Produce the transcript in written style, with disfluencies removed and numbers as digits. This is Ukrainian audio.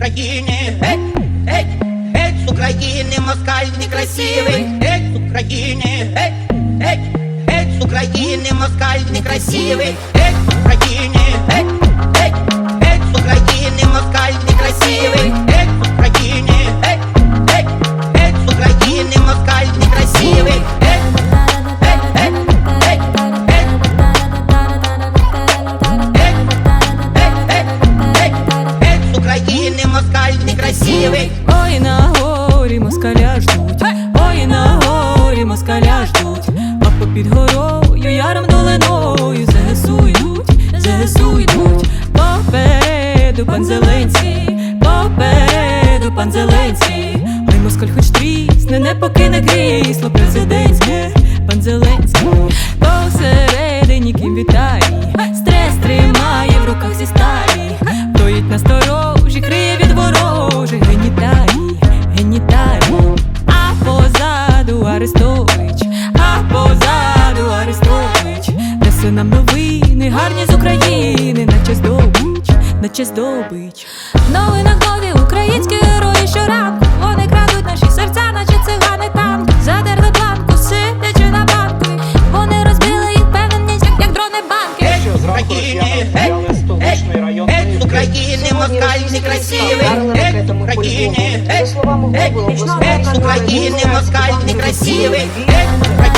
України, геть з України, москаль некрасивий, геть з України, геть з України, москаль некрасивий, геть з України, геть з України, москаль некрасивий, геть з України, геть з України, москаль некрасивий, України, москаль некрасивий. Ой, на горі москаля ждуть, ой, на горі москаля ждуть, а попід горою, яром долиною ЗСУ йдуть. Попереду пан Зеленський, попереду пан Зеленський. Ой, москаль хоч трісне, не покине крісло президентське. Пан Зеленський посередині ким вітає, стрес тримає в руках зі сталі, стоїть насторожі, криє від ворожих геніталій. А позаду Арестович, а позаду Арестович, несе нам новини, гарні з України, наче здобич. В новинах нові українські герої щоранку, вони крадуть наші серця, наче цигани танк. Задерли планку, сидячи на банку, вони розбили їх певненість, як дрони банки. Геть з України, геть з України, москаль некрасивий, геть з України, геть з України, москаль некрасивий, геть з України.